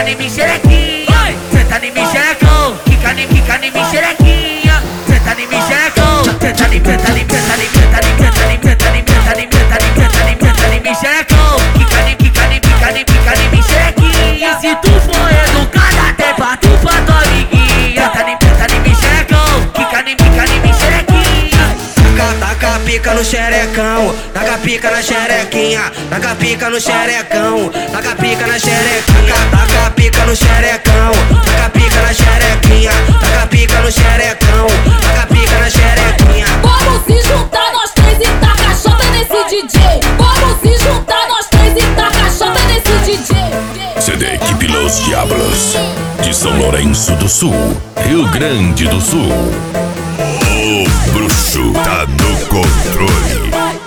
em mim, xerequinha. Senta em mim, xerecão. Quica em mim, xerequinha. Senta em mim, xerecão. Senta em mim, xerecão. Quica em mim, xerequinha. Se tu for educada, até parto pra tua amiguinha. Senta em mim, xerecão. Quica em mim, xerequinha. Taca a pica no xerecão, taca a pica na xerequinha, taca a pica no xerecão, taca a pica na xerequinha, taca a pica no xerecão, taca a pica na xerequinha, taca a pica no xerecão, taca a pica na xerequinha. Vamos se juntar nós três e taca a chota nesse DJ. Vamos se juntar nós três e taca a chota nesse DJ. CD Equipe Los Diablos, de São Lourenço do Sul, Rio Grande do Sul. O bruxo tá no controle.